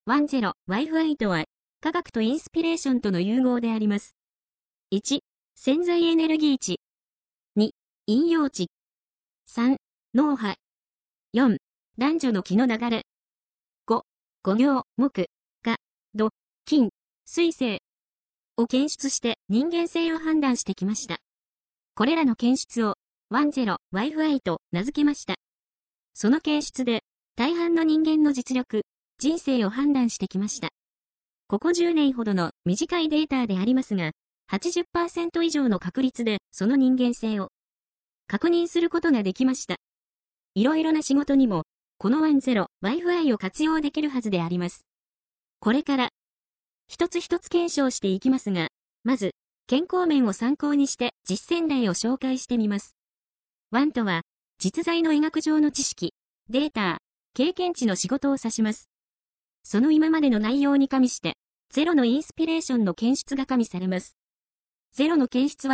10Wi-Fi とは、科学とインスピレーションとの融合であります。1、潜在エネルギー値。2、引用値。3、脳波。4、男女の気の流れ。5、五行、木、火、土、金、水星を検出して人間性を判断してきました。これらの検出を 10Wi-Fi と名付けました。その検出で大半の人間の実力、人生を判断してきました。ここ10年ほどの短いデータでありますが、80% 以上の確率でその人間性を確認することができました。いろいろな仕事にも、この 10Wi-Fi を活用できるはずであります。これから、一つ一つ検証していきますが、まず、健康面を参考にして実践例を紹介してみます。1とは、実在の医学上の知識、データ、経験値の仕事を指します。その今までの内容に加味して、0のインスピレーションの検出が加味されます。0の検出は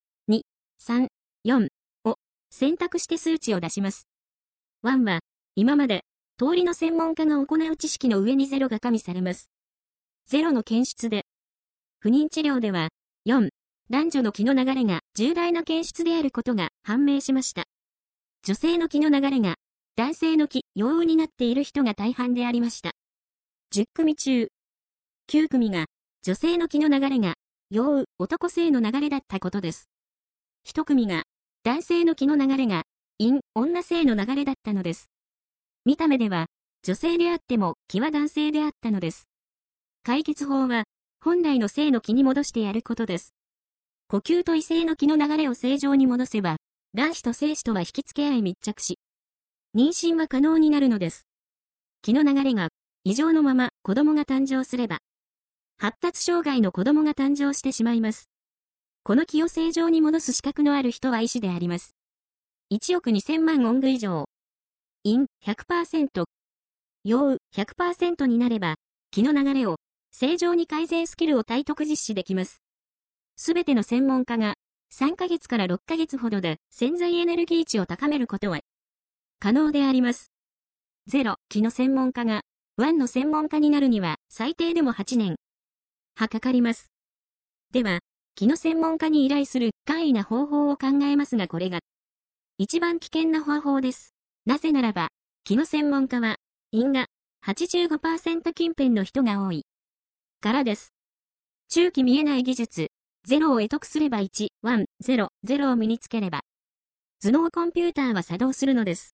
1、2、3、4を選択して数値を出します。1は、今まで、通りの専門家が行う知識の上に0が加味されます。0の検出で、不妊治療では、4、男女の気の流れが重大な検出であることが判明しました。女性の気の流れが、男性の気、陽雨になっている人が大半でありました。10組中、9組が、女性の気の流れが、陽雨、男性の流れだったことです。1組が、男性の気の流れが、陰、女性の流れだったのです。見た目では、女性であっても気は男性であったのです。解決法は、本来の性の気に戻してやることです。呼吸と異性の気の流れを正常に戻せば、卵子と精子とは引き付け合い密着し、妊娠は可能になるのです。気の流れが異常のまま子供が誕生すれば、発達障害の子供が誕生してしまいます。この気を正常に戻す資格のある人は医師であります。1億2000万オング以上。陰 100%、陽雨 100% になれば、気の流れを正常に改善スキルを体得実施できます。すべての専門家が3ヶ月から6ヶ月ほどで潜在エネルギー値を高めることは可能であります。0、気の専門家が1の専門家になるには最低でも8年はかかります。では、気の専門家に依頼する簡易な方法を考えますがこれが一番危険な方法です。なぜならば、気の専門家は陰が 85% 近辺の人が多いからです。中期見えない技術、0を得得すれば1、1、0、0を身につければ、頭脳コンピューターは作動するのです。